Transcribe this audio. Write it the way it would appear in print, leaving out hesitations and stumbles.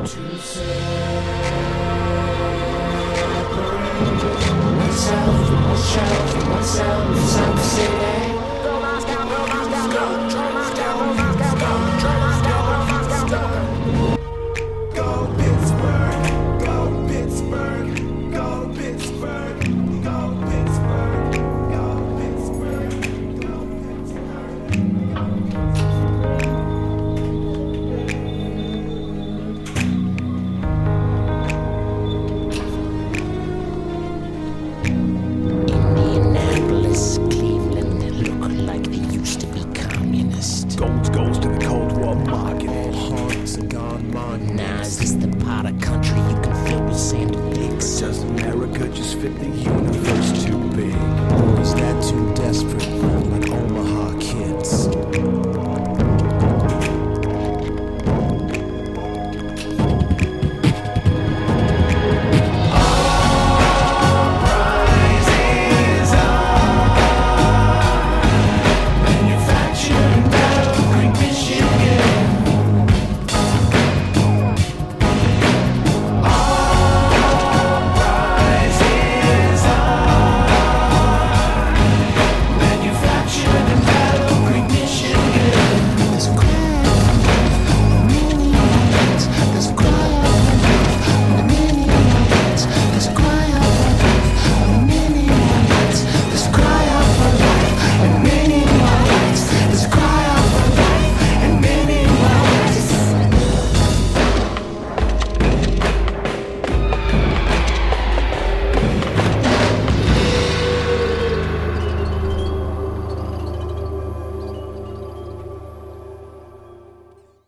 Indianapolis, Cleveland, they look like they used to be communist. Goes to the Cold War market. All hearts and gone mine. Now is this the part of country you can fill with sand and dicks? Does America just fit the universe too big? Or is that too desperate?